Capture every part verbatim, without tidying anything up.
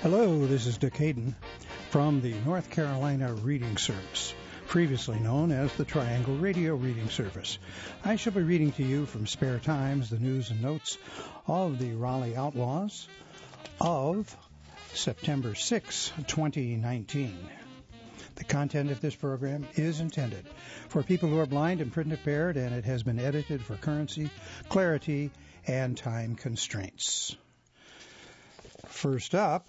Hello, this is Dick Hayden from the North Carolina Reading Service, previously known as the Triangle Radio Reading Service. I shall be reading to you from Spare Times the news and notes of the Raleigh Outlaws of September sixth, twenty nineteen. The content of this program is intended for people who are blind and print impaired, and it has been edited for currency, clarity, and time constraints. First up,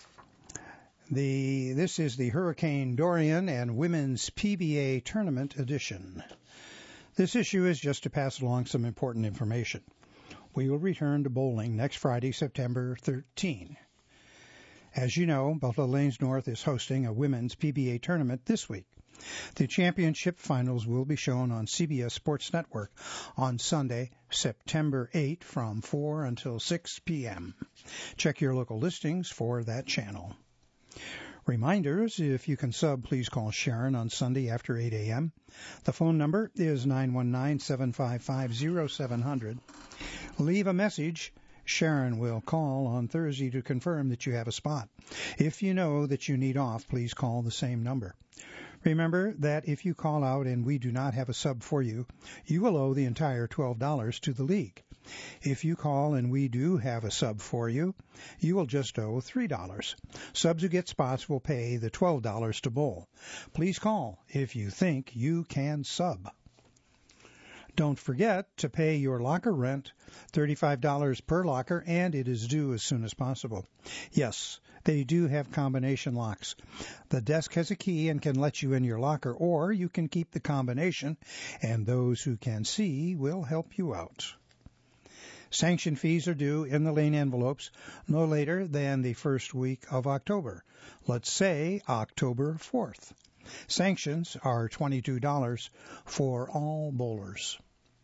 The this is the Hurricane Dorian and Women's P B A Tournament edition. This issue is just to pass along some important information. We will return to bowling next Friday, September thirteenth. As you know, Buffalo Lanes North is hosting a Women's P B A Tournament this week. The championship finals will be shown on C B S Sports Network on Sunday, September eighth from four until six p.m. Check your local listings for that channel. Reminders, if you can sub, please call Sharon on Sunday after eight a.m. The phone number is nine one nine, seven five five, zero seven zero zero. Leave a message. Sharon will call on Thursday to confirm that you have a spot. If you know that you need off, please call the same number. Remember that if you call out and we do not have a sub for you, you will owe the entire twelve dollars to the league. If you call and we do have a sub for you, you will just owe three dollars. Subs who get spots will pay the twelve dollars to bowl. Please call if you think you can sub. Don't forget to pay your locker rent, thirty-five dollars per locker, and it is due as soon as possible. Yes, they do have combination locks. The desk has a key and can let you in your locker, or you can keep the combination, and those who can see will help you out. Sanction fees are due in the lane envelopes no later than the first week of October. Let's say October fourth. Sanctions are twenty-two dollars for all bowlers.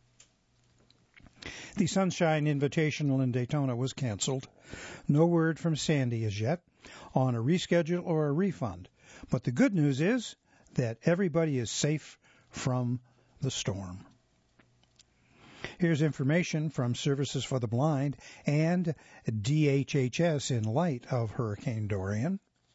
The Sunshine Invitational in Daytona was canceled. No word from Sandy as yet on a reschedule or a refund. But the good news is that everybody is safe from the storm. Here's information from Services for the Blind and D H H S in light of Hurricane Dorian.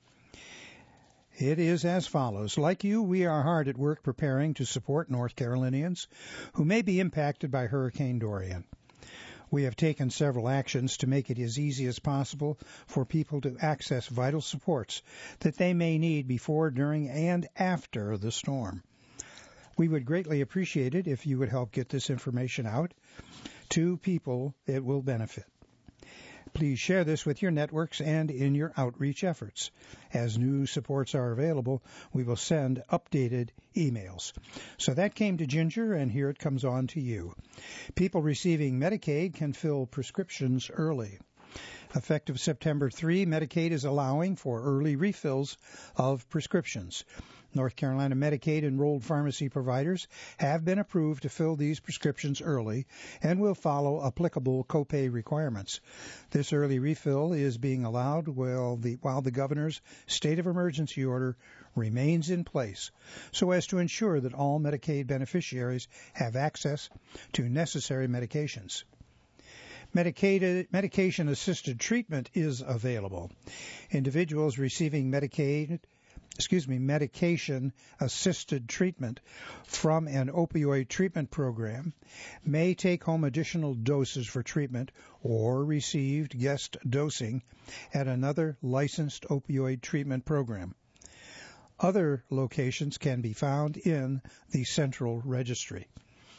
It is as follows. Like you, we are hard at work preparing to support North Carolinians who may be impacted by Hurricane Dorian. We have taken several actions to make it as easy as possible for people to access vital supports that they may need before, during, and after the storm. We would greatly appreciate it if you would help get this information out to people it will benefit. Please share this with your networks and in your outreach efforts. As new supports are available, we will send updated emails. So that came to Ginger, and here it comes on to you. People receiving Medicaid can fill prescriptions early. Effective September third, Medicaid is allowing for early refills of prescriptions. North Carolina Medicaid enrolled pharmacy providers have been approved to fill these prescriptions early and will follow applicable copay requirements. This early refill is being allowed while the, while the governor's state of emergency order remains in place, so as to ensure that all Medicaid beneficiaries have access to necessary medications. Medicaid, medication-assisted treatment is available. Individuals receiving Medicaid, excuse me, medication-assisted treatment from an opioid treatment program may take home additional doses for treatment or received guest dosing at another licensed opioid treatment program. Other locations can be found in the Central Registry.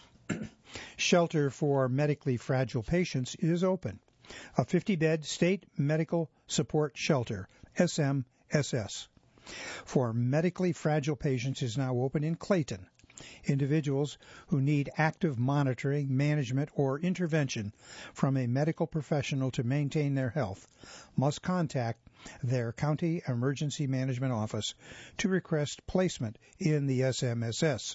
Shelter for medically fragile patients is open. A fifty-bed state medical support shelter, S M S S, for medically fragile patients is now open in Clayton. Individuals who need active monitoring, management, or intervention from a medical professional to maintain their health must contact their county emergency management office to request placement in the S M S S.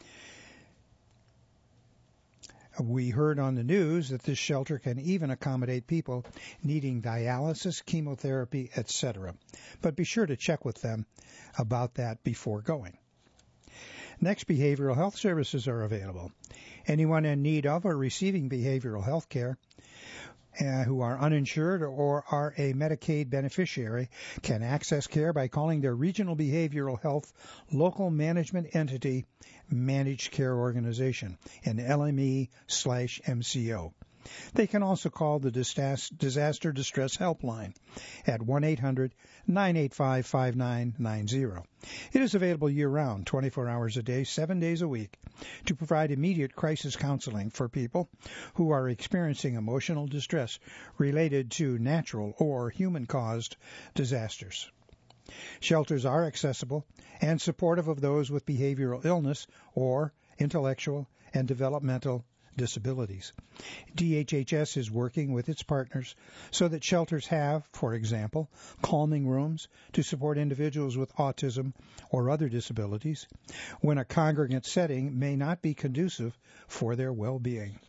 We heard on the news that this shelter can even accommodate people needing dialysis, chemotherapy, et cetera. But be sure to check with them about that before going. Next, behavioral health services are available. Anyone in need of or receiving behavioral health care uh, who are uninsured or are a Medicaid beneficiary can access care by calling their regional behavioral health local management entity managed care organization, an L M E slash M C O. They can also call the Disaster Distress Helpline at one eight hundred nine eight five five nine nine zero. It is available year-round, twenty-four hours a day, seven days a week, to provide immediate crisis counseling for people who are experiencing emotional distress related to natural or human-caused disasters. Shelters are accessible and supportive of those with behavioral illness or intellectual and developmental disabilities. D H H S is working with its partners so that shelters have, for example, calming rooms to support individuals with autism or other disabilities when a congregate setting may not be conducive for their well-being.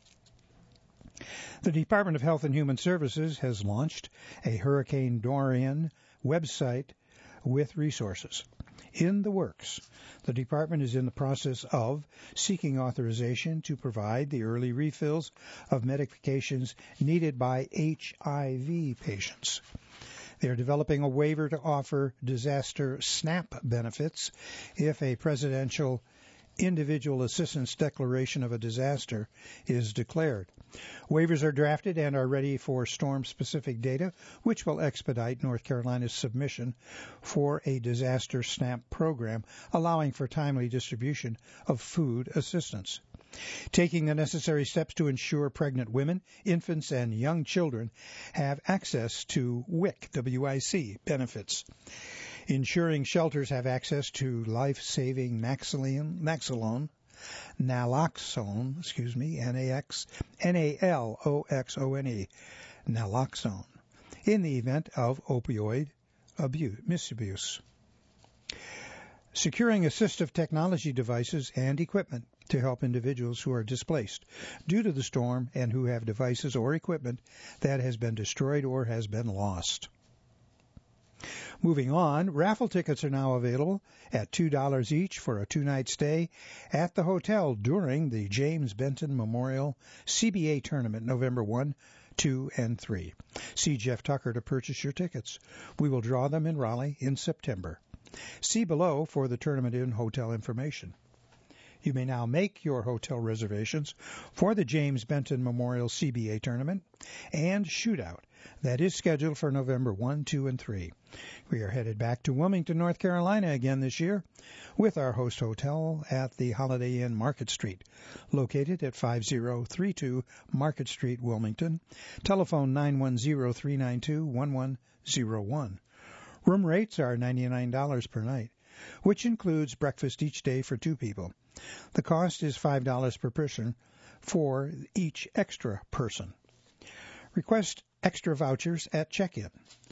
The Department of Health and Human Services has launched a Hurricane Dorian website with resources. In the works, the department is in the process of seeking authorization to provide the early refills of medications needed by H I V patients. They are developing a waiver to offer disaster SNAP benefits if a presidential individual assistance declaration of a disaster is declared. Waivers are drafted and are ready for storm-specific data, which will expedite North Carolina's submission for a disaster SNAP program, allowing for timely distribution of food assistance. Taking the necessary steps to ensure pregnant women, infants, and young children have access to W I C, W I C benefits. Ensuring shelters have access to life-saving Naxalone, Naxalone, naloxone, excuse me, N A X, N A L O X O N E, naloxone, in the event of opioid abuse, misabuse. Securing assistive technology devices and equipment to help individuals who are displaced due to the storm and who have devices or equipment that has been destroyed or has been lost. Moving on, raffle tickets are now available at two dollars each for a two-night stay at the hotel during the James Benton Memorial C B A Tournament November first, two, and three. See Jeff Tucker to purchase your tickets. We will draw them in Raleigh in September. See below for the tournament and hotel information. You may now make your hotel reservations for the James Benton Memorial C B A Tournament and Shootout that is scheduled for November first, two, and three. We are headed back to Wilmington, North Carolina again this year with our host hotel at the Holiday Inn Market Street, located at five zero three two Market Street, Wilmington. Telephone nine one zero, three nine two, one one zero one. Room rates are ninety-nine dollars per night, which includes breakfast each day for two people. The cost is five dollars per person for each extra person. Request extra vouchers at check-in.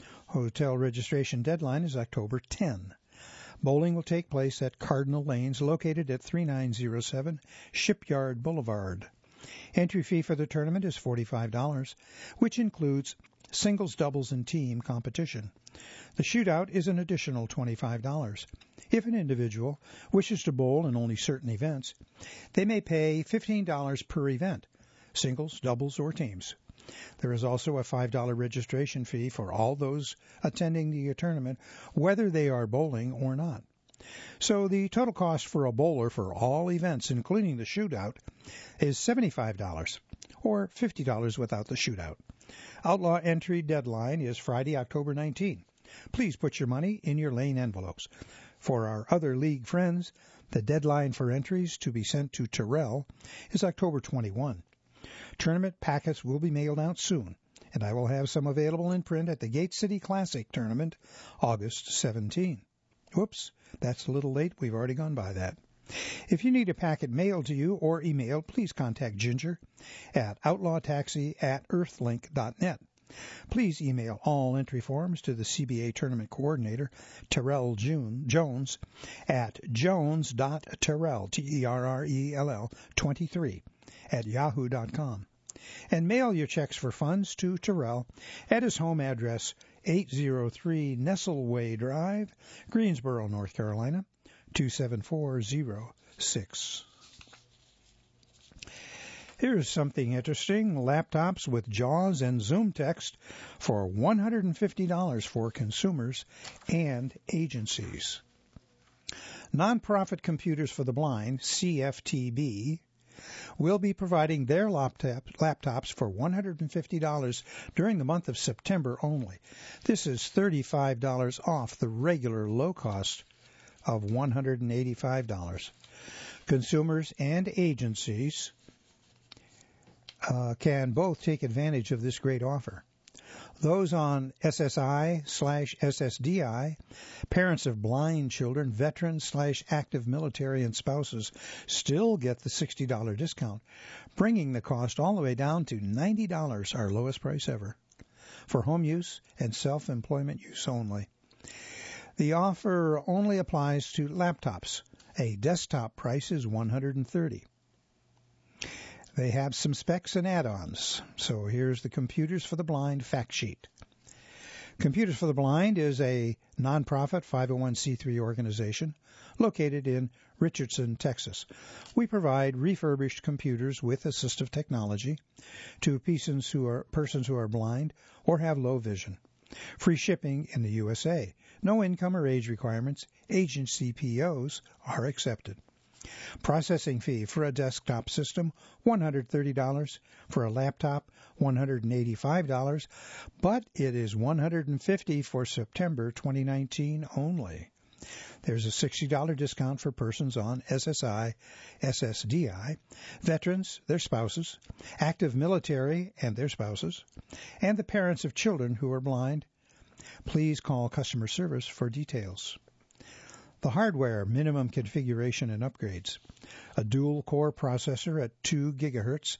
Hotel registration deadline is October tenth. Bowling will take place at Cardinal Lanes, located at thirty-nine oh seven Shipyard Boulevard. Entry fee for the tournament is forty-five dollars, which includes singles, doubles, and team competition. The shootout is an additional twenty-five dollars. If an individual wishes to bowl in only certain events, they may pay fifteen dollars per event, singles, doubles, or teams. There is also a five dollars registration fee for all those attending the tournament, whether they are bowling or not. So the total cost for a bowler for all events, including the shootout, is seventy-five dollars, or fifty dollars without the shootout. Outlaw entry deadline is Friday, October nineteenth. Please put your money in your lane envelopes. For our other league friends, the deadline for entries to be sent to Terrell is October twenty-first. Tournament packets will be mailed out soon, and I will have some available in print at the Gate City Classic Tournament, August seventeenth. Whoops, that's a little late. We've already gone by that. If you need a packet mailed to you or emailed, please contact Ginger at outlawtaxi at earthlink dot net. Please email all entry forms to the C B A Tournament Coordinator, Terrell June, Jones, at jones.terrell, T E R R E L L, twenty-three, at yahoo dot com. And mail your checks for funds to Terrell at his home address, eight oh three Nestleway Drive, Greensboro, North Carolina, two seven four zero six. Here's something interesting. Laptops with JAWS and Zoom Text for one hundred fifty dollars for consumers and agencies. Nonprofit Computers for the Blind, C F T B, will be providing their laptop, laptops for one hundred fifty dollars during the month of September only. This is thirty-five dollars off the regular low cost of one hundred eighty-five dollars. Consumers and agencies uh, can both take advantage of this great offer. Those on S S I slash S S D I, parents of blind children, veterans slash active military and spouses still get the sixty dollars discount, bringing the cost all the way down to ninety dollars, our lowest price ever, for home use and self-employment use only. The offer only applies to laptops. A desktop price is one hundred thirty dollars. They have some specs and add-ons. So here's the Computers for the Blind fact sheet. Computers for the Blind is a nonprofit five oh one c three organization located in Richardson, Texas. We provide refurbished computers with assistive technology to persons who are, persons who are blind or have low vision. Free shipping in the U S A. No income or age requirements. Agency P Os are accepted. Processing fee for a desktop system, one hundred thirty dollars. For a laptop, one hundred eighty-five dollars. But it is one hundred fifty dollars for September twenty nineteen only. There's a sixty dollars discount for persons on S S I, S S D I, veterans, their spouses, active military and their spouses, and the parents of children who are blind. Please call customer service for details. The hardware, minimum configuration and upgrades. A dual-core processor at two gigahertz,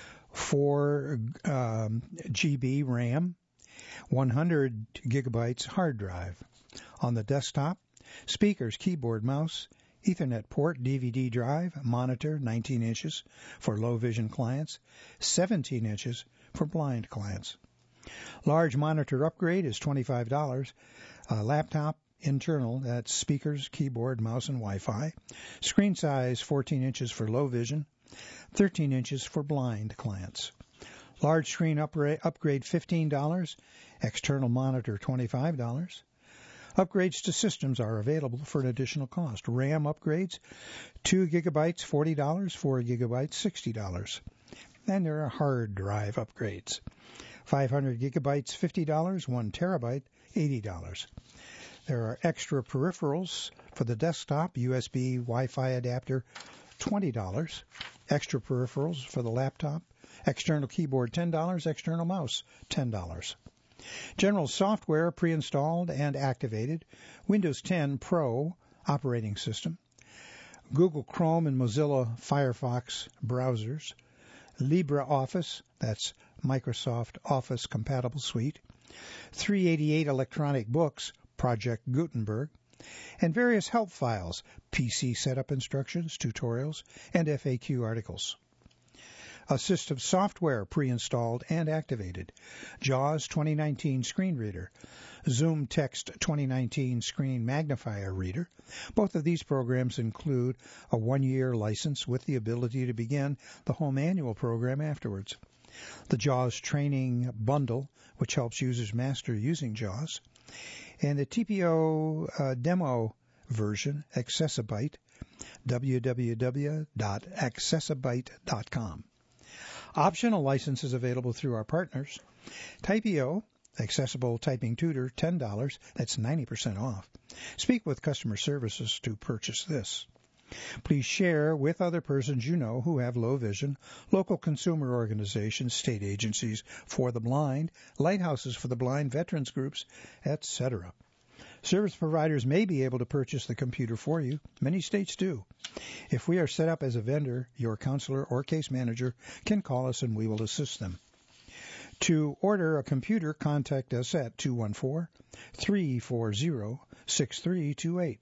four um, G B RAM, one hundred gigabytes hard drive. On the desktop, speakers, keyboard, mouse, Ethernet port, D V D drive, monitor, nineteen inches for low-vision clients, seventeen inches for blind clients. Large monitor upgrade is twenty-five dollars. A laptop, internal, that's speakers, keyboard, mouse, and Wi-Fi. Screen size fourteen inches for low vision, thirteen inches for blind clients. Large screen upgrade, upgrade fifteen dollars. External monitor twenty-five dollars. Upgrades to systems are available for an additional cost. RAM upgrades, two gigabytes forty dollars, four gigabytes sixty dollars. And there are hard drive upgrades. five hundred gigabytes fifty dollars, one terabyte eighty dollars. There are extra peripherals for the desktop, U S B Wi-Fi adapter, twenty dollars. Extra peripherals for the laptop, external keyboard, ten dollars. External mouse, ten dollars. General software pre-installed and activated, Windows ten Pro operating system, Google Chrome and Mozilla Firefox browsers, LibreOffice, that's Microsoft Office compatible suite, three eighty-eight electronic books, Project Gutenberg, and various help files, P C setup instructions, tutorials, and F A Q articles. Assistive software pre-installed and activated, JAWS twenty nineteen screen reader, Zoom Text twenty nineteen screen magnifier reader. Both of these programs include a one-year license with the ability to begin the home annual program afterwards. The JAWS training bundle, which helps users master using JAWS, and the T P O uh, demo version, Accessibyte, w w w dot accessibyte dot com. Optional licenses available through our partners. Typeo, accessible typing tutor, ten dollars. That's ninety percent off. Speak with customer services to purchase this. Please share with other persons you know who have low vision, local consumer organizations, state agencies for the blind, lighthouses for the blind, veterans groups, et cetera. Service providers may be able to purchase the computer for you. Many states do. If we are set up as a vendor, your counselor or case manager can call us and we will assist them. To order a computer, contact us at two one four, three four zero, six three two eight.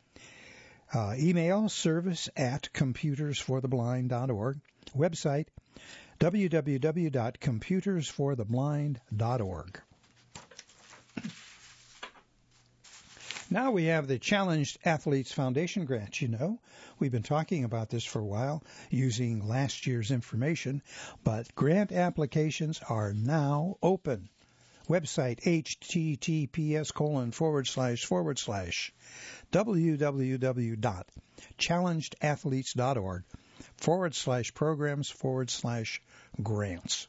Uh, email service at computers for the blind dot org. Website w w w dot computers for the blind dot org. Now we have the Challenged Athletes Foundation grant. You know, we've been talking about this for a while using last year's information, but grant applications are now open. Website https colon forward slash forward slash www.challengedathletes.org forward slash programs forward slash grants.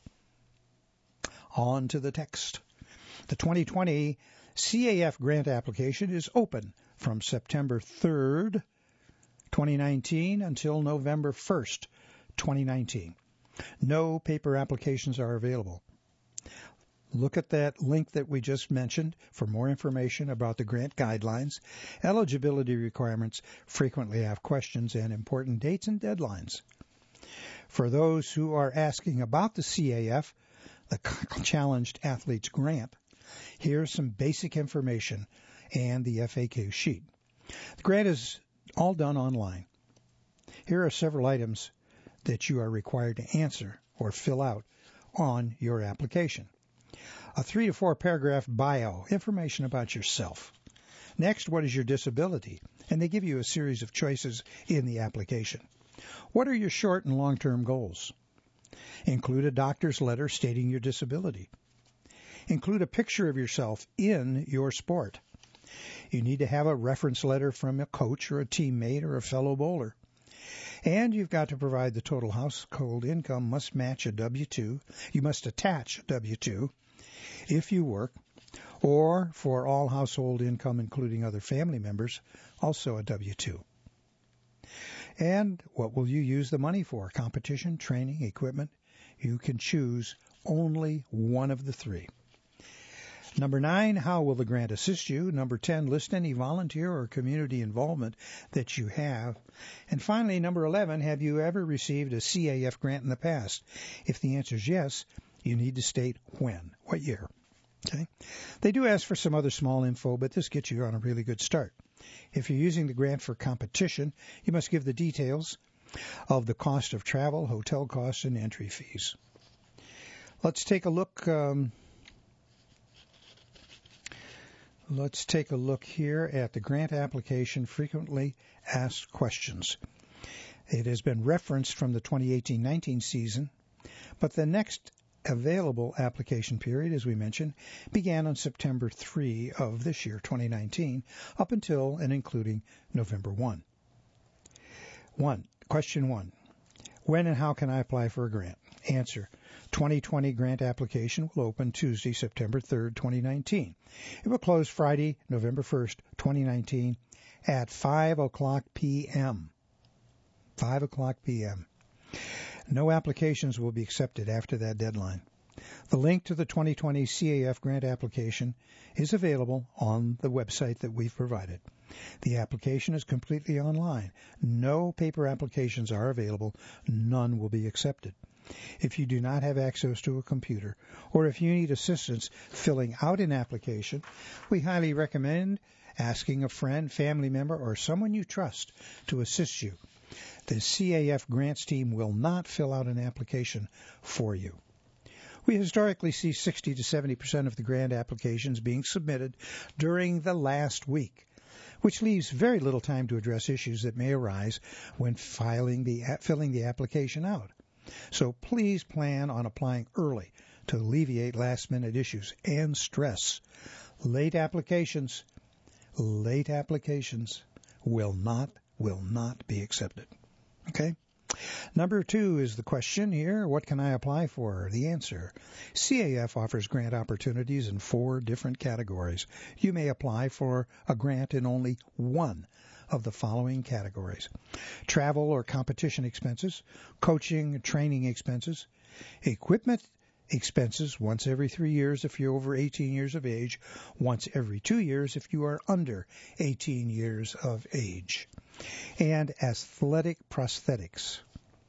On to the text. The twenty twenty C A F grant application is open from September third, twenty nineteen until November first, twenty nineteen. No paper applications are available. Look at that link that we just mentioned for more information about the grant guidelines, eligibility requirements, frequently asked questions, and important dates and deadlines. For those who are asking about the C A F, the Challenged Athletes Grant, here's some basic information and the F A Q sheet. The grant is all done online. Here are several items that you are required to answer or fill out on your application. A three to four paragraph bio, information about yourself. Next, what is your disability? And they give you a series of choices in the application. What are your short and long-term goals? Include a doctor's letter stating your disability. Include a picture of yourself in your sport. You need to have a reference letter from a coach or a teammate or a fellow bowler. And you've got to provide the total household income must match a W two. You must attach a W two if you work, or for all household income, including other family members, also a W two. And what will you use the money for? Competition, training, equipment? You can choose only one of the three. Number nine, how will the grant assist you? Number ten, list any volunteer or community involvement that you have. And finally, number eleven, have you ever received a C A F grant in the past? If the answer is yes, you need to state when, what year. Okay. They do ask for some other small info, but this gets you on a really good start. If you're using the grant for competition, you must give the details of the cost of travel, hotel costs, and entry fees. Let's take a look. Um, let's take a look here at the grant application frequently asked questions. It has been referenced from the twenty eighteen nineteen season, but the next available application period, as we mentioned, began on September third of this year, twenty nineteen, up until and including November first. One, question one. When and how can I apply for a grant? Answer. twenty twenty grant application will open Tuesday, September third, twenty nineteen. It will close Friday, November first, twenty nineteen at five o'clock p.m. five o'clock p.m. No applications will be accepted after that deadline. The link to the twenty twenty C A F grant application is available on the website that we've provided. The application is completely online. No paper applications are available. None will be accepted. If you do not have access to a computer, or if you need assistance filling out an application, we highly recommend asking a friend, family member, or someone you trust to assist you. The C A F grants team will not fill out an application for you. We historically see sixty to seventy percent of the grant applications being submitted during the last week, which leaves very little time to address issues that may arise when filing the, filling the application out. So please plan on applying early to alleviate last-minute issues and stress. Late applications, late applications will not, will not be accepted. Okay? Number two is the question here, what can I apply for? The answer, C A F offers grant opportunities in four different categories. You may apply for a grant in only one of the following categories: travel or competition expenses, coaching, training expenses, equipment expenses once every three years if you're over eighteen years of age, once every two years if you are under eighteen years of age, and athletic prosthetics.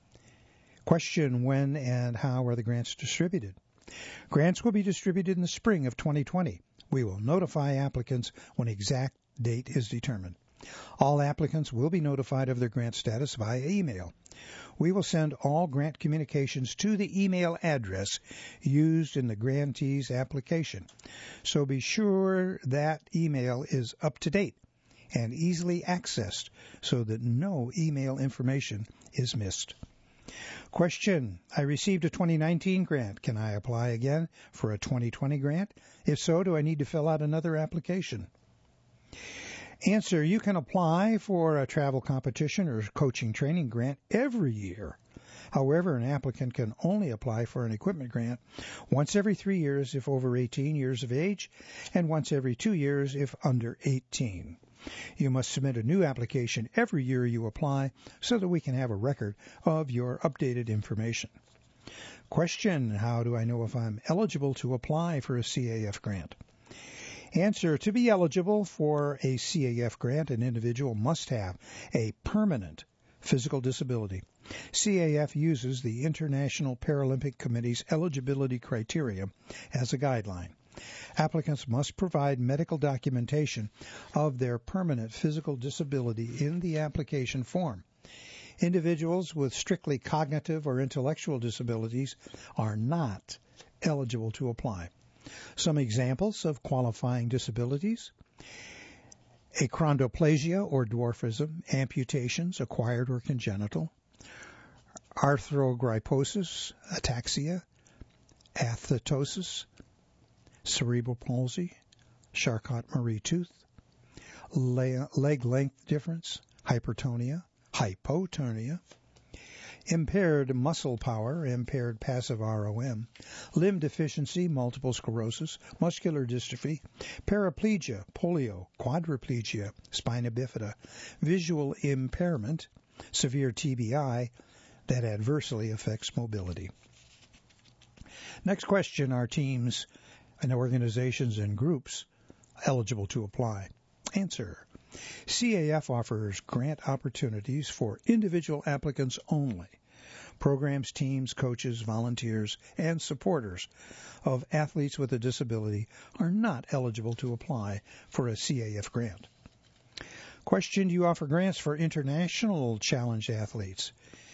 Question, when and how are the grants distributed? Grants will be distributed in the spring of twenty twenty. We will notify applicants when exact date is determined. All applicants will be notified of their grant status via email. We will send all grant communications to the email address used in the grantee's application. So be sure that email is up to date and easily accessed so that no email information is missed. Question: I received a twenty nineteen grant. Can I apply again for a twenty twenty grant? If so, do I need to fill out another application? Answer: you can apply for a travel competition or coaching training grant every year. However, an applicant can only apply for an equipment grant once every three years if over eighteen years of age and once every two years if under eighteen. You must submit a new application every year you apply so that we can have a record of your updated information. Question: how do I know if I'm eligible to apply for a C A F grant? Answer: to be eligible for a C A F grant, an individual must have a permanent physical disability. C A F uses the International Paralympic Committee's eligibility criteria as a guideline. Applicants must provide medical documentation of their permanent physical disability in the application form. Individuals with strictly cognitive or intellectual disabilities are not eligible to apply. Some examples of qualifying disabilities: achondroplasia or dwarfism, amputations, acquired or congenital, arthrogryposis, ataxia, athetosis, cerebral palsy, Charcot-Marie tooth, leg length difference, hypertonia, hypotonia, impaired muscle power, impaired passive R O M, limb deficiency, multiple sclerosis, muscular dystrophy, paraplegia, polio, quadriplegia, spina bifida, visual impairment, severe T B I that adversely affects mobility. Next question: are teams and organizations and groups eligible to apply? Answer: C A F offers grant opportunities for individual applicants only. Programs, teams, coaches, volunteers, and supporters of athletes with a disability are not eligible to apply for a C A F grant. Question: do you offer grants for international challenged athletes?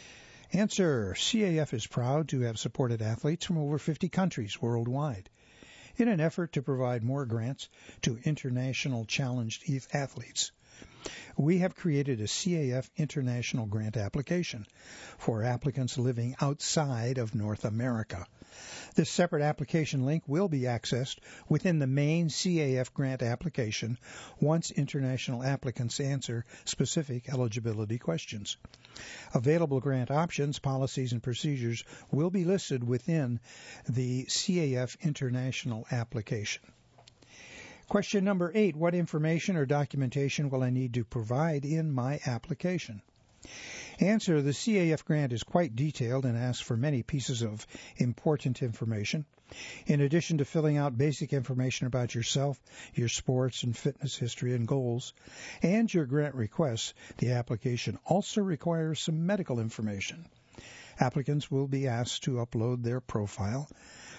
Answer: C A F is proud to have supported athletes from over fifty countries worldwide in an effort to provide more grants to international challenged athletes. We have created a C A F international grant application for applicants living outside of North America. This separate application link will be accessed within the main C A F grant application once international applicants answer specific eligibility questions. Available grant options, policies, and procedures will be listed within the C A F international application. Question number eight: what information or documentation will I need to provide in my application? Answer: the C A F grant is quite detailed and asks for many pieces of important information. In addition to filling out basic information about yourself, your sports and fitness history and goals, and your grant requests, the application also requires some medical information. Applicants will be asked to upload their profile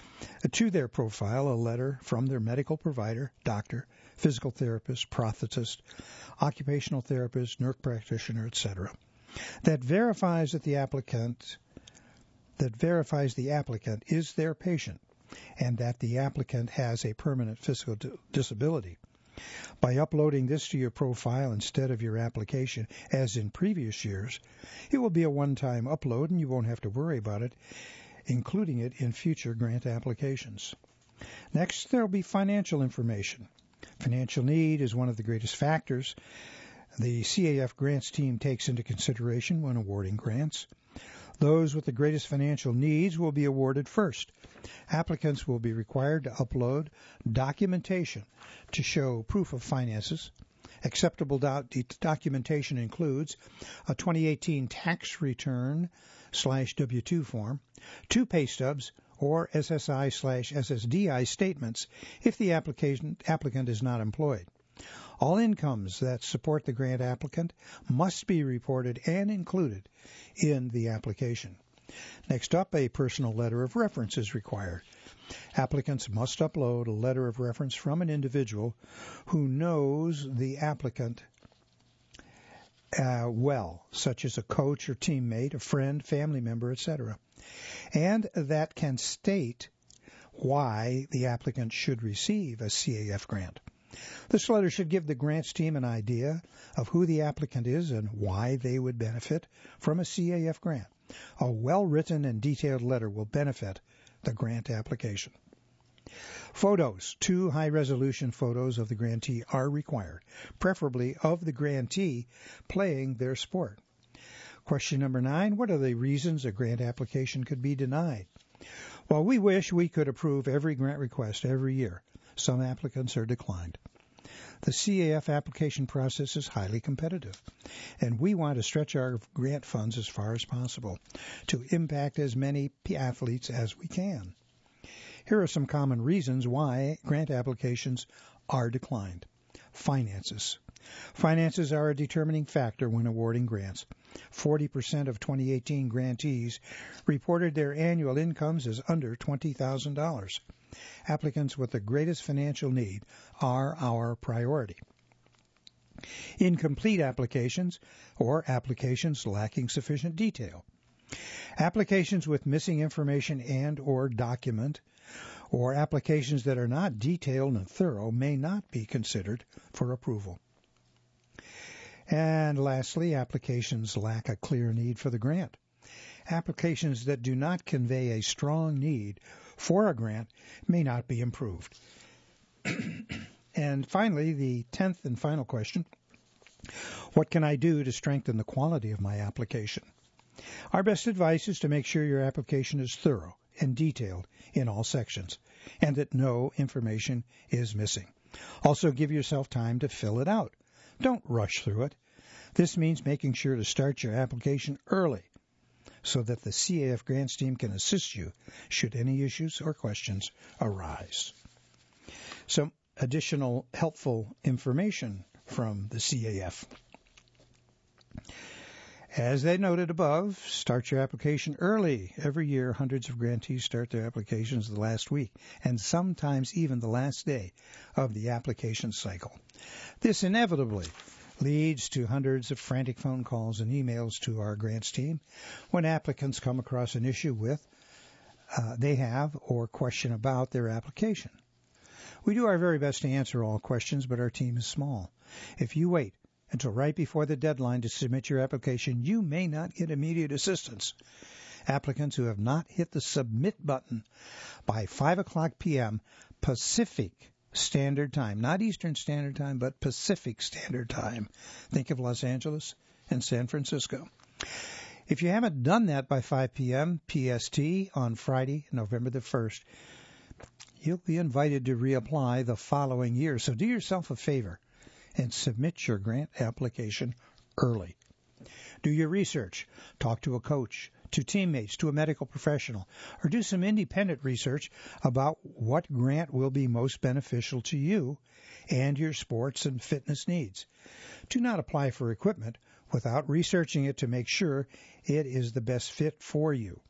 to their profile a letter from their medical provider, doctor, physical therapist, prosthetist, occupational therapist, nurse practitioner, et cetera, that verifies that the applicant that verifies the applicant is their patient and that the applicant has a permanent physical disability. By uploading this to your profile instead of your application, as in previous years, it will be a one-time upload and you won't have to worry about it, including it in future grant applications. Next, there will be financial information. Financial need is one of the greatest factors the C A F grants team takes into consideration when awarding grants. Those with the greatest financial needs will be awarded first. Applicants will be required to upload documentation to show proof of finances. Acceptable do- documentation includes a twenty eighteen tax return slash W two form, two pay stubs, or S S I slash S S D I statements if the application, applicant is not employed. All incomes that support the grant applicant must be reported and included in the application. Next up, a personal letter of reference is required. Applicants must upload a letter of reference from an individual who knows the applicant uh, well, such as a coach or teammate, a friend, family member, et cetera, and that can state why the applicant should receive a C A F grant. This letter should give the grants team an idea of who the applicant is and why they would benefit from a C A F grant. A well-written and detailed letter will benefit the grant application. Photos. Two high-resolution photos of the grantee are required, preferably of the grantee playing their sport. Question number nine, what are the reasons a grant application could be denied? While we wish we could approve every grant request every year, some applicants are declined. The C A F application process is highly competitive, and we want to stretch our grant funds as far as possible to impact as many athletes as we can. Here are some common reasons why grant applications are declined. Finances. Finances are a determining factor when awarding grants. forty percent of twenty eighteen grantees reported their annual incomes as under twenty thousand dollars. Applicants with the greatest financial need are our priority. Incomplete applications or applications lacking sufficient detail. Applications with missing information and or document or applications that are not detailed and thorough may not be considered for approval. And lastly, applications lack a clear need for the grant. Applications that do not convey a strong need for a grant may not be improved. And finally, the tenth and final question, what can I do to strengthen the quality of my application? Our best advice is to make sure your application is thorough and detailed in all sections, and that no information is missing. Also, give yourself time to fill it out. Don't rush through it. This means making sure to start your application early so that the C A F grants team can assist you should any issues or questions arise. Some additional helpful information from the C A F. As they noted above, start your application early. Every year, hundreds of grantees start their applications the last week, and sometimes even the last day of the application cycle. This inevitably leads to hundreds of frantic phone calls and emails to our grants team when applicants come across an issue with uh, they have or question about their application. We do our very best to answer all questions, but our team is small. If you wait until right before the deadline to submit your application, you may not get immediate assistance. Applicants who have not hit the submit button by five o'clock p.m. Pacific Standard Time, not Eastern Standard Time, but Pacific Standard Time. Think of Los Angeles and San Francisco. If you haven't done that by five p.m. P S T on Friday, November the first, you'll be invited to reapply the following year. So do yourself a favor and submit your grant application early. Do your research. Talk to a coach, to teammates, to a medical professional, or do some independent research about what grant will be most beneficial to you and your sports and fitness needs. Do not apply for equipment without researching it to make sure it is the best fit for you.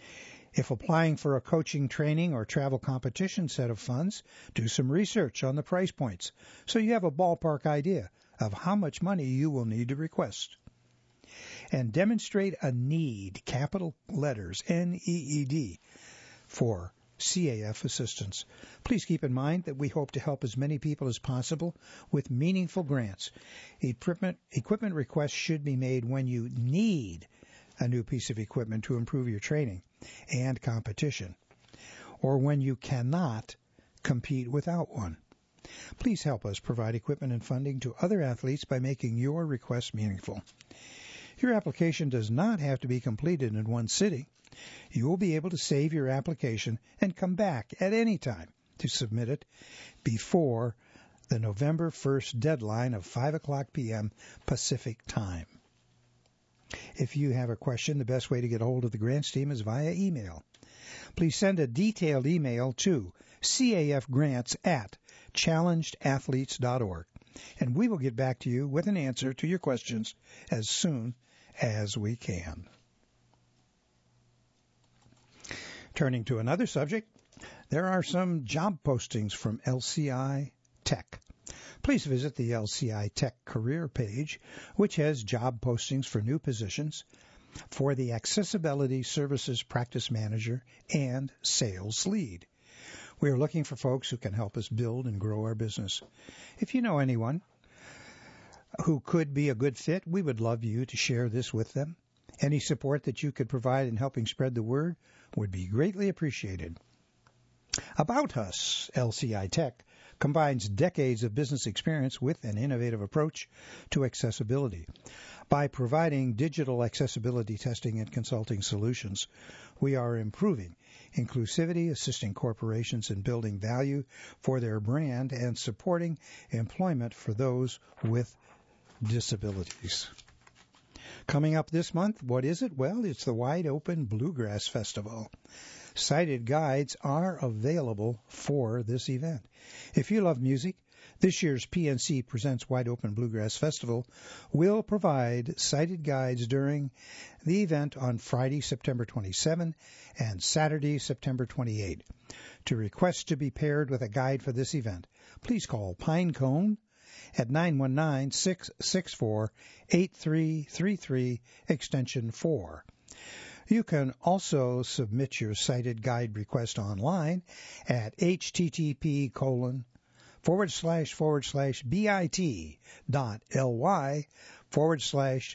If applying for a coaching, training, or travel competition set of funds, do some research on the price points so you have a ballpark idea of how much money you will need to request. And demonstrate a need, capital letters, N E E D, for C A F assistance. Please keep in mind that we hope to help as many people as possible with meaningful grants. Equipment, equipment requests should be made when you need a new piece of equipment to improve your training and competition, or when you cannot compete without one. Please help us provide equipment and funding to other athletes by making your request meaningful. Your application does not have to be completed in one sitting. You will be able to save your application and come back at any time to submit it before the November first deadline of five o'clock p.m. Pacific Time. If you have a question, the best way to get a hold of the grants team is via email. Please send a detailed email to cafgrants at challenged athletes dot org, and we will get back to you with an answer to your questions as soon as we can. Turning to another subject, there are some job postings from L C I Tech. Please please visit the L C I Tech career page, which has job postings for new positions for the Accessibility Services Practice Manager and Sales Lead. We are looking for folks who can help us build and grow our business. If you know anyone who could be a good fit, we would love you to share this with them. Any support that you could provide in helping spread the word would be greatly appreciated. About Us, L C I Tech, combines decades of business experience with an innovative approach to accessibility. By providing digital accessibility testing and consulting solutions, we are improving inclusivity, assisting corporations in building value for their brand, and supporting employment for those with disabilities. Coming up this month, what is it? Well, it's the Wide Open Bluegrass Festival. Sighted guides are available for this event. If you love music, this year's P N C Presents Wide Open Bluegrass Festival will provide sighted guides during the event on Friday, September twenty-seventh and Saturday, September twenty-eighth. To request to be paired with a guide for this event, please call Pinecone at nine one nine, six six four, eight three three three, extension four. You can also submit your sighted guide request online at http colon forward slash forward slash bit dot ly forward slash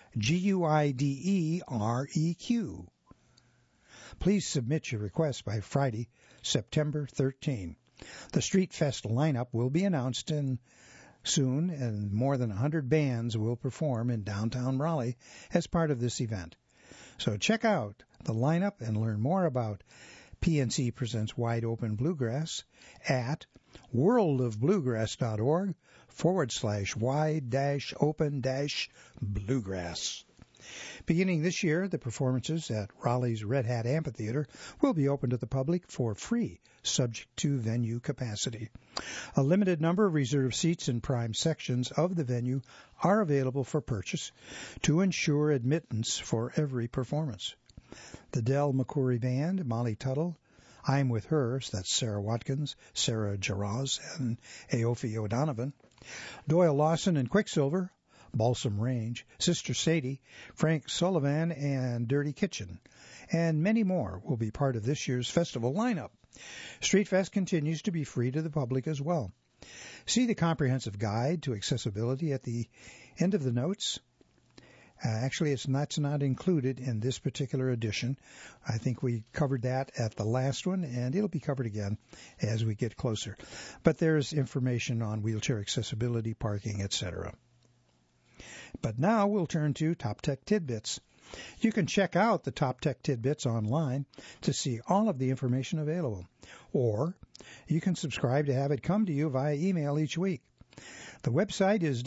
guidereq. Please submit your request by Friday, September thirteenth. The Street Fest lineup will be announced in soon, and more than one hundred bands will perform in downtown Raleigh as part of this event. So check out the lineup and learn more about P N C Presents Wide Open Bluegrass at worldofbluegrass.org forward slash wide dash open dash bluegrass. Beginning this year, the performances at Raleigh's Red Hat Amphitheater will be open to the public for free, subject to venue capacity. A limited number of reserved seats in prime sections of the venue are available for purchase to ensure admittance for every performance. The Del McCoury Band, Molly Tuttle, I'm With Her, so that's Sarah Watkins, Sarah Jaraz, and Aofi O'Donovan, Doyle Lawson and Quicksilver, Balsam Range, Sister Sadie, Frank Sullivan, and Dirty Kitchen, and many more will be part of this year's festival lineup. Street Fest continues to be free to the public as well. See the comprehensive guide to accessibility at the end of the notes. Uh, actually, it's not, it's not included in this particular edition. I think we covered that at the last one, and it'll be covered again as we get closer. But there's information on wheelchair accessibility, parking, et cetera. But now we'll turn to Top Tech Tidbits. You can check out the Top Tech Tidbits online to see all of the information available, or you can subscribe to have it come to you via email each week. The website is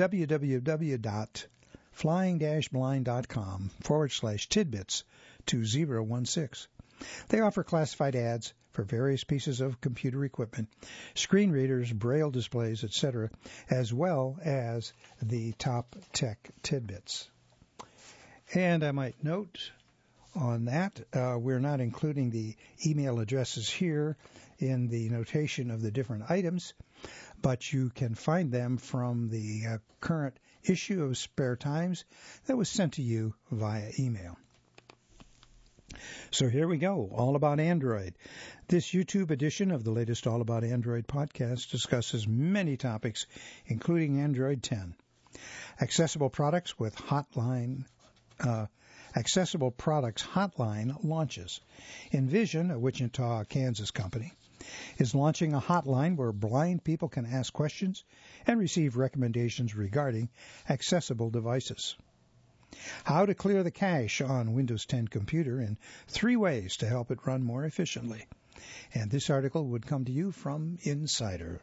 www.flying-blind.com forward slash tidbits two zero one six. They offer classified ads for various pieces of computer equipment, screen readers, braille displays, et cetera, as well as the Top Tech Tidbits. And I might note on that, uh, we're not including the email addresses here in the notation of the different items, but you can find them from the uh, current issue of Spare Times that was sent to you via email. So here we go, All About Android. This YouTube edition of the latest All About Android podcast discusses many topics, including Android ten. Accessible products with hotline, uh, accessible products hotline launches. Envision, a Wichita, Kansas company, is launching a hotline where blind people can ask questions and receive recommendations regarding accessible devices. How to clear the cache on Windows ten computer in three ways to help it run more efficiently. And this article would come to you from Insider.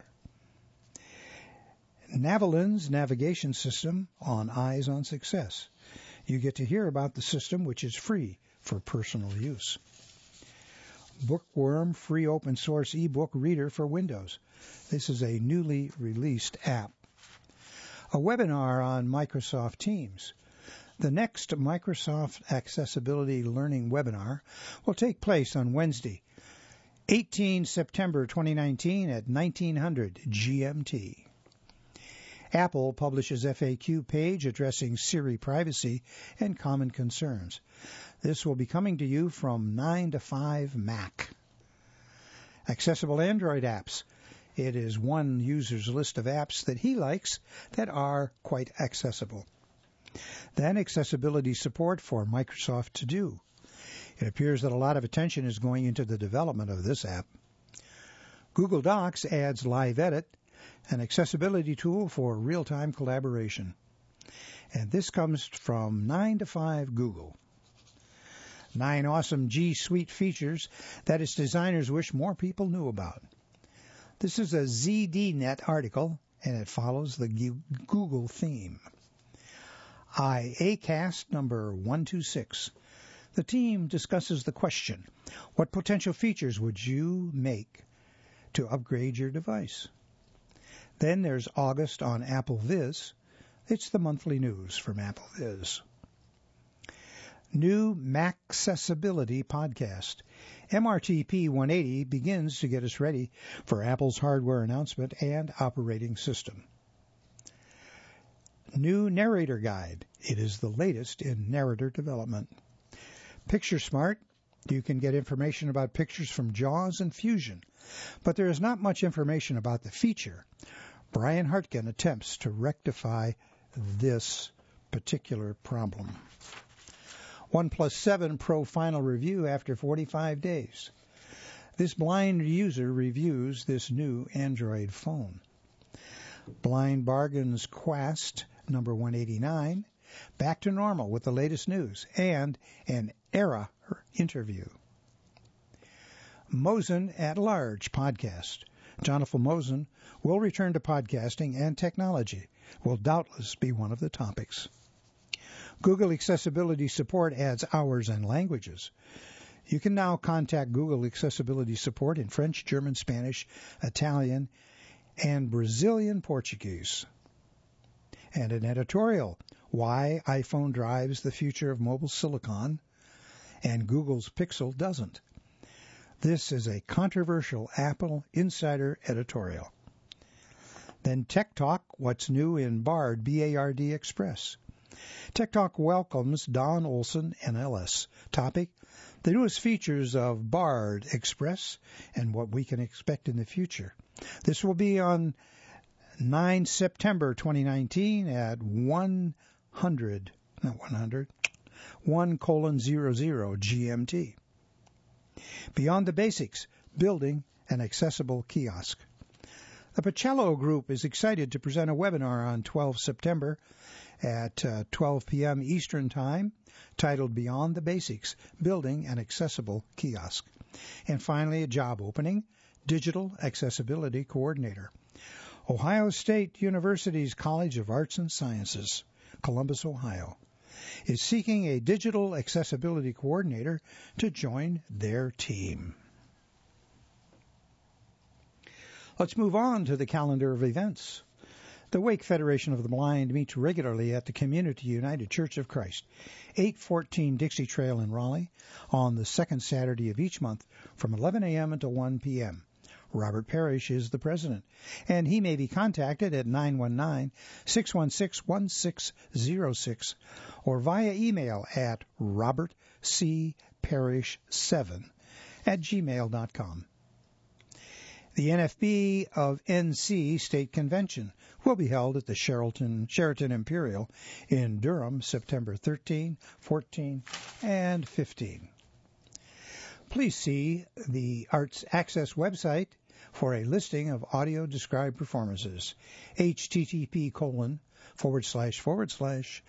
Navilin's navigation system on Eyes on Success. You get to hear about the system, which is free for personal use. Bookworm free open source ebook reader for Windows. This is a newly released app. A webinar on Microsoft Teams. The next Microsoft Accessibility Learning webinar will take place on Wednesday, the eighteenth of September twenty nineteen at nineteen hundred G M T. Apple publishes F A Q page addressing Siri privacy and common concerns. This will be coming to you from nine to five Mac. Accessible Android apps. It is one user's list of apps that he likes that are quite accessible. Then accessibility support for Microsoft To Do. It appears that a lot of attention is going into the development of this app. Google Docs adds Live Edit, an accessibility tool for real-time collaboration. And this comes from nine to five Google. Nine awesome G Suite features that its designers wish more people knew about. This is a Z D Net article, and it follows the Google theme. I A Cast number one two six. The team discusses the question, what potential features would you make to upgrade your device? Then there's August on Apple Viz. It's the monthly news from Apple Viz. New Maccessibility podcast. M R T P one eighty begins to get us ready for Apple's hardware announcement and operating system. New narrator guide. It is the latest in narrator development. Picture Smart. You can get information about pictures from JAWS and Fusion, but there is not much information about the feature. Brian Hartgen attempts to rectify this particular problem. OnePlus seven Pro final review after forty-five days. This blind user reviews this new Android phone. Blind Bargains Quest number one eighty-nine. Back to normal with the latest news and an Era interview. Mosen at Large podcast. Jonathan Mosen will return to podcasting, and technology will doubtless be one of the topics. Google Accessibility Support adds hours and languages. You can now contact Google Accessibility Support in French, German, Spanish, Italian, and Brazilian Portuguese. And an editorial, Why iPhone Drives the Future of Mobile Silicon and Google's Pixel Doesn't. This is a controversial Apple Insider editorial. Then Tech Talk, What's New in Bard, B A R D Express. Tech Talk welcomes Don Olson, N L S. Topic, the newest features of Bard Express and what we can expect in the future. This will be on the ninth of September twenty nineteen at one hundred, not one hundred, one colon zero zero G M T. Beyond the Basics, Building an Accessible Kiosk. The Pacello Group is excited to present a webinar on the twelfth of September at uh, twelve p.m. Eastern Time, titled Beyond the Basics, Building an Accessible Kiosk. And finally, a job opening, Digital Accessibility Coordinator. Ohio State University's College of Arts and Sciences, Columbus, Ohio, is seeking a Digital Accessibility Coordinator to join their team. Let's move on to the calendar of events. The Wake Federation of the Blind meets regularly at the Community United Church of Christ, eight fourteen Dixie Trail in Raleigh, on the second Saturday of each month from eleven a.m. until one p.m. Robert Parrish is the president, and he may be contacted at nine one nine, six one six, one six zero six or via email at robert c parrish seven at gmail dot com. The N F B of N C State Convention will be held at the Sheraton, Sheraton Imperial in Durham, September thirteenth, fourteenth, and fifteenth. Please see the Arts Access website for a listing of audio-described performances, http colon forward slash forward slash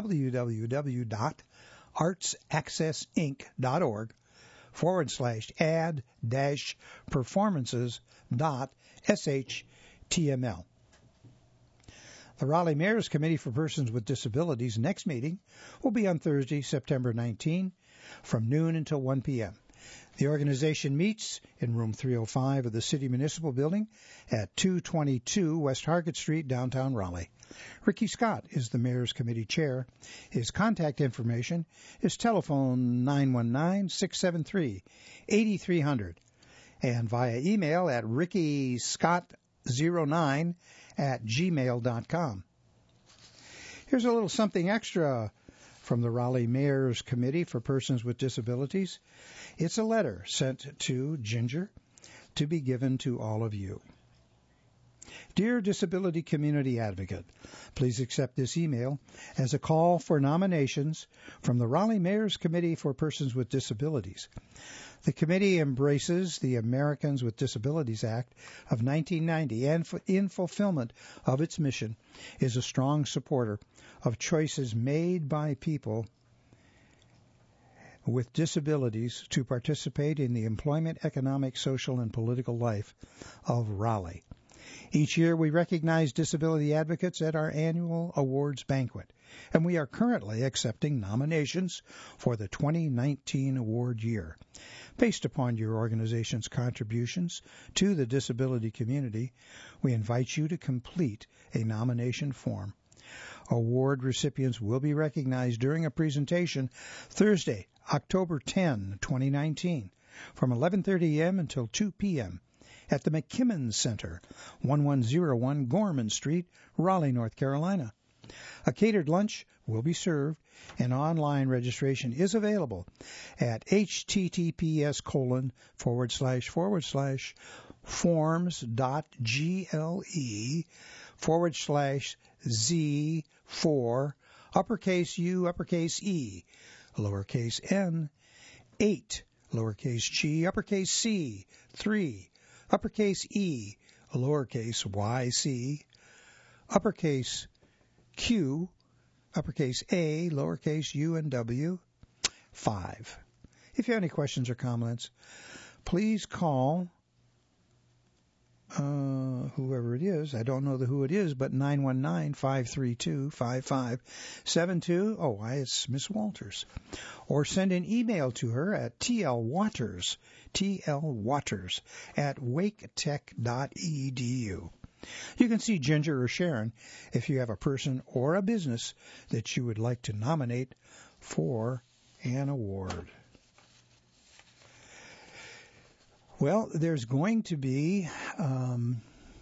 www.artsaccessinc.org forward slash add dash performances dot shtml. The Raleigh Mayor's Committee for Persons with Disabilities next meeting will be on Thursday, September nineteenth, from noon until one p.m. The organization meets in room three oh five of the City Municipal Building at two twenty-two West Hargett Street, downtown Raleigh. Ricky Scott is the Mayor's Committee Chair. His contact information is telephone nine one nine, six seven three, eight three zero zero and via email at ricky scott zero nine at gmail dot com. Here's a little something extra from the Raleigh Mayor's Committee for Persons with Disabilities. It's a letter sent to Ginger to be given to all of you. Dear Disability Community Advocate, please accept this email as a call for nominations from the Raleigh Mayor's Committee for Persons with Disabilities. The committee embraces the Americans with Disabilities Act of nineteen ninety and in fulfillment of its mission is a strong supporter of choices made by people with disabilities to participate in the employment, economic, social, and political life of Raleigh. Each year we recognize disability advocates at our annual awards banquet, and we are currently accepting nominations for the twenty nineteen award year. Based upon your organization's contributions to the disability community, we invite you to complete a nomination form. Award recipients will be recognized during a presentation Thursday, October tenth, twenty nineteen, from eleven thirty a.m. until two p.m. at the McKimmon Center, eleven oh one Gorman Street, Raleigh, North Carolina. A catered lunch will be served, and online registration is available at https colon forward slash forward slash forms dot gle forward slash z four uppercase u uppercase e lowercase n eight lowercase g uppercase c three uppercase e lowercase yc uppercase q uppercase a lowercase u and w five. If you have any questions or comments, please call uh, whoever it is. I don't know the who it is, but nine one nine, five three two, five five seven two. Oh, why, it's Miss Walters. Or send an email to her at tlwaters, tlwaters at waketech dot e d u. You can see Ginger or Sharon if you have a person or a business that you would like to nominate for an award. Well, there's going to be um,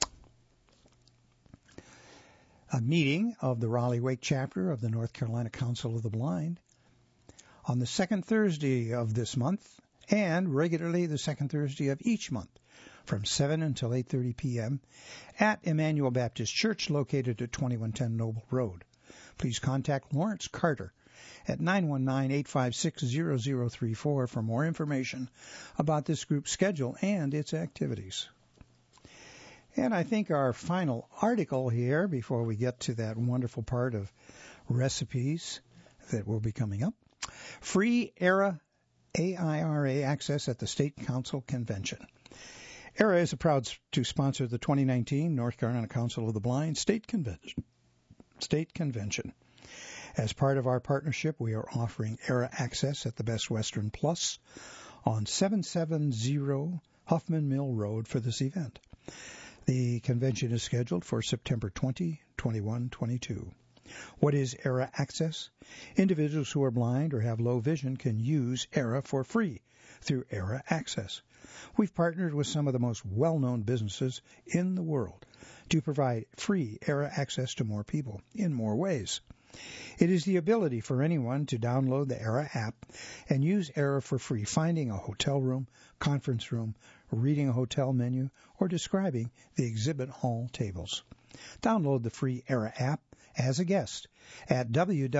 a meeting of the Raleigh Wake chapter of the North Carolina Council of the Blind on the second Thursday of this month and regularly the second Thursday of each month, from seven until eight thirty p.m. at Emmanuel Baptist Church, located at twenty-one ten Noble Road. Please contact Lawrence Carter at nine one nine, eight five six, zero zero three four for more information about this group's schedule and its activities. And I think our final article here, before we get to that wonderful part of recipes that will be coming up, free ERA A I R A access at the State Council Convention. ERA is proud to sponsor the twenty nineteen North Carolina Council of the Blind State Convention. State Convention. As part of our partnership, we are offering ERA access at the Best Western Plus on seven seventy Huffman Mill Road for this event. The convention is scheduled for September twentieth, twenty-one twenty-two. What is ERA access? Individuals who are blind or have low vision can use ERA for free through ERA access. We've partnered with some of the most well-known businesses in the world to provide free ERA access to more people in more ways. It is the ability for anyone to download the ERA app and use ERA for free, finding a hotel room, conference room, reading a hotel menu, or describing the exhibit hall tables. Download the free ERA app as a guest at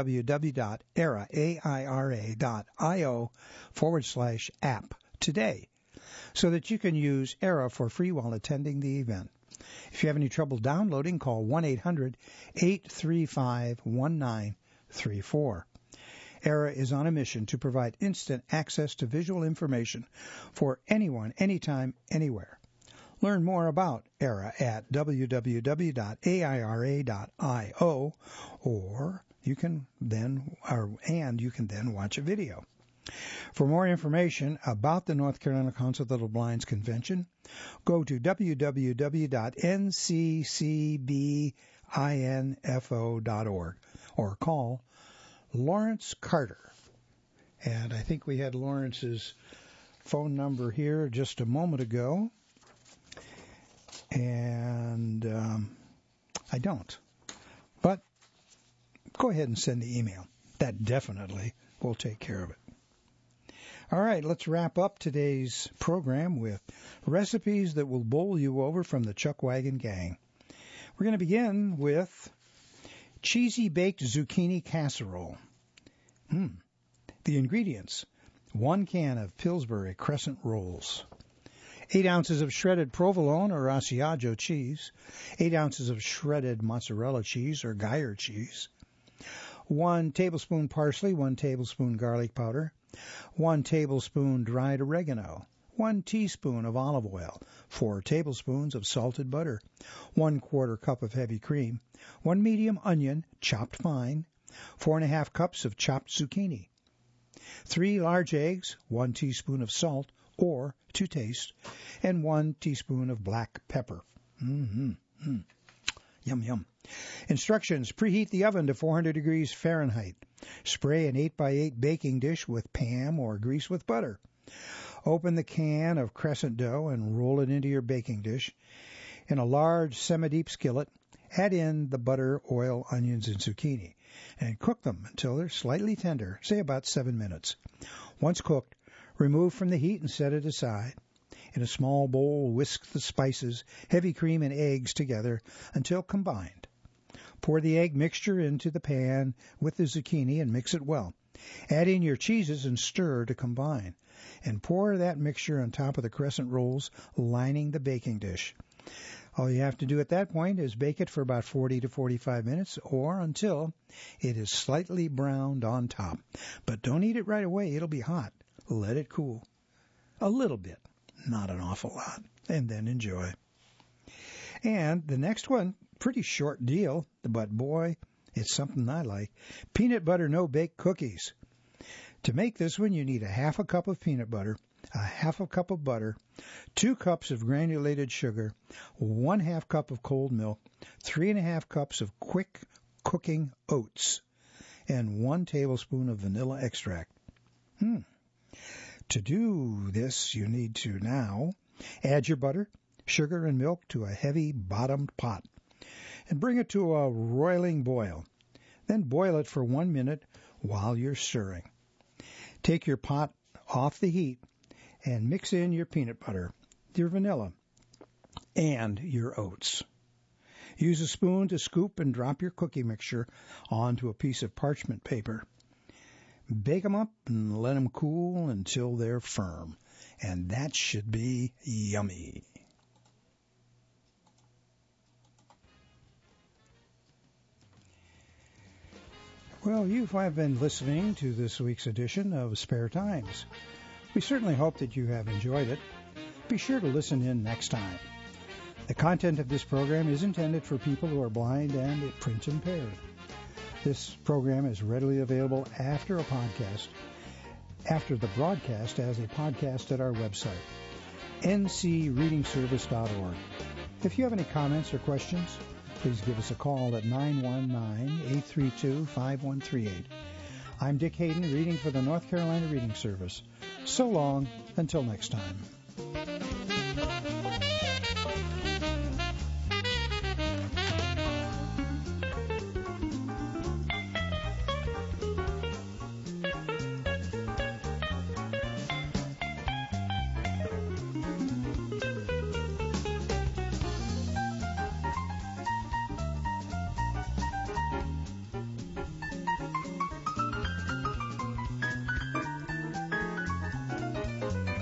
www.era.io forward slash app today so that you can use ERA for free while attending the event. If you have any trouble downloading, call one eight hundred, eight three five, one nine three four. ERA is on a mission to provide instant access to visual information for anyone, anytime, anywhere. Learn more about ERA at w w w dot a i r a dot i o, or you can then, or, and you can then watch a video. For more information about the North Carolina Council of the Blind's Convention, go to w w w dot n c c b info dot org or call Lawrence Carter. And I think we had Lawrence's phone number here just a moment ago. and um, I don't. But go ahead and send the email. That definitely will take care of it. All right, let's wrap up today's program with recipes that will bowl you over from the Chuck Wagon Gang. We're going to begin with cheesy baked zucchini casserole. Hmm. The ingredients: one can of Pillsbury crescent rolls, eight ounces of shredded provolone or Asiago cheese, eight ounces of shredded mozzarella cheese or Gruyere cheese, one tablespoon parsley, one tablespoon garlic powder, one tablespoon dried oregano, one teaspoon of olive oil, four tablespoons of salted butter, one quarter cup of heavy cream, one medium onion chopped fine, four and a half cups of chopped zucchini, three large eggs, one teaspoon of salt or to taste, and one teaspoon of black pepper. Mm-hmm. Mm. Yum, yum. Instructions: preheat the oven to four hundred degrees Fahrenheit. Spray an eight by eight baking dish with Pam or grease with butter. Open the can of crescent dough and roll it into your baking dish. In a large semi-deep skillet, add in the butter, oil, onions, and zucchini, and cook them until they're slightly tender, say about seven minutes. Once cooked, remove from the heat and set it aside. In a small bowl, whisk the spices, heavy cream, and eggs together until combined. Pour the egg mixture into the pan with the zucchini and mix it well. Add in your cheeses and stir to combine. And pour that mixture on top of the crescent rolls lining the baking dish. All you have to do at that point is bake it for about forty to forty-five minutes or until it is slightly browned on top. But don't eat it right away. It'll be hot. Let it cool. A little bit, not an awful lot. And then enjoy. And the next one, pretty short deal, but boy, it's something I like. Peanut butter no-bake cookies. To make this one, you need a half a cup of peanut butter, a half a cup of butter, two cups of granulated sugar, one half cup of cold milk, three and a half cups of quick cooking oats, and one tablespoon of vanilla extract. Hmm. To do this, you need to now add your butter, sugar, and milk to a heavy bottomed pot and bring it to a roiling boil. Then boil it for one minute while you're stirring. Take your pot off the heat and mix in your peanut butter, your vanilla, and your oats. Use a spoon to scoop and drop your cookie mixture onto a piece of parchment paper. Bake them up and let them cool until they're firm. And that should be yummy. Well, you have been listening to this week's edition of Spare Times. We certainly hope that you have enjoyed it. Be sure to listen in next time. The content of this program is intended for people who are blind and print impaired. This program is readily available after a podcast, after the broadcast as a podcast at our website, n c reading service dot org. If you have any comments or questions, please give us a call at nine one nine, eight three two, five one three eight. I'm Dick Hayden, reading for the North Carolina Reading Service. So long, until next time.